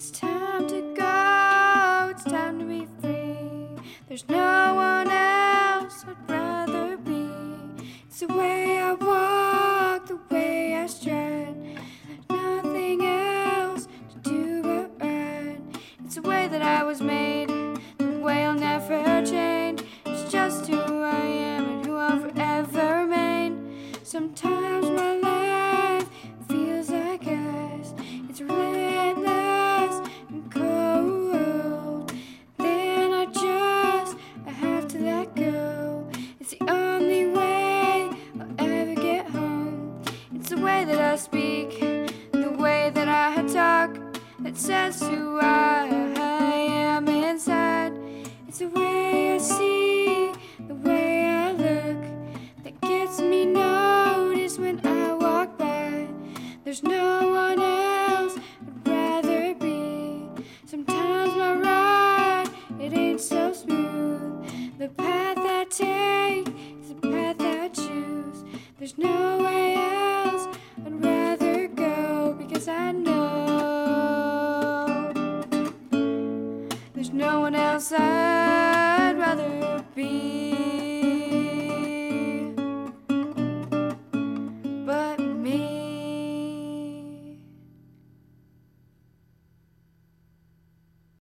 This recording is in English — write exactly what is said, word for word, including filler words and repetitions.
It's time to go, it's time to be free. There's no one else I'd rather be. It's the way I walk, the way I stride. There's nothing else to do but ride. It's the way that I was made, the way I'll never change. It's just who I am and who I'll forever remain. Sometimes my life feels like ice. It's relentless and cold. Then I just, I have to let go. It's the only way I'll ever get home. It's the way that I speak, the way that I talk, that says who